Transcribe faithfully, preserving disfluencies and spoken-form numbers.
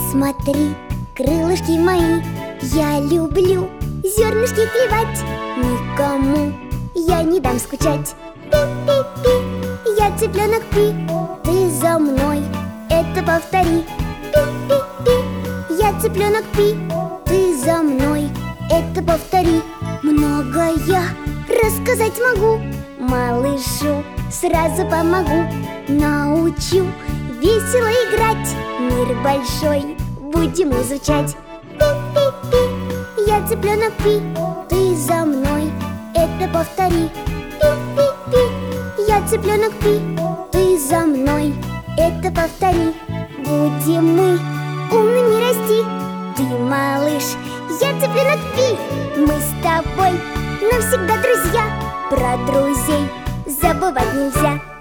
Посмотри, крылышки мои, я люблю зернышки клевать. Никому я не дам скучать. Пи-пи-пи, я цыпленок Пи, ты за мной это повтори. Пи-пи-пи, я цыпленок Пи, ты за мной это повтори. Много я рассказать могу, малышу сразу помогу. Научу весело играть, мир большой будем изучать. Пи-пи-пи, я цыпленок Пи, ты за мной это повтори. Пи-пи-пи, я цыпленок Пи, ты за мной это повтори. Будем мы умными расти, ты малыш, я цыпленок Пи. Мы с тобой навсегда друзья, про друзей забывать нельзя.